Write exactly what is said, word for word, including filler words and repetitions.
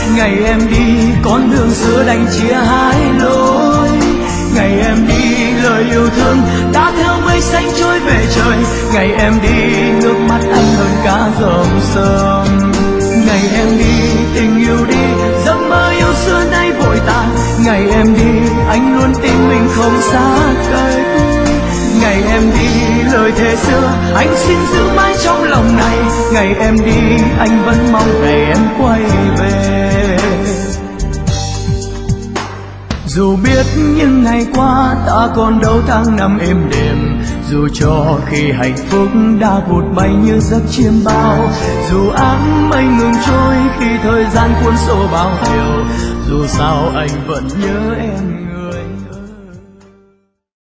Ngày em đi con đường xưa đành chia hai lối, ngày em đi lời yêu thương đã theo mây xanh trôi về trời. Ngày em đi nước mắt anh hơn cả dòng sông. Ngày em đi tình yêu đi giấc mơ yêu xưa nay vội tàn. Ngày em đi anh luôn tin mình không xa cách. Ngày em đi lời thề xưa anh xin giữ mãi trong lòng này. Ngày em đi anh vẫn mong ngày em quay về. Dù biết những ngày qua ta còn đâu tháng năm êm đềm, dù cho khi hạnh phúc đã vụt bay như giấc chiêm bao, dù áng mây ngừng trôi khi thời gian cuốn xô bao điều, dù sao anh vẫn nhớ em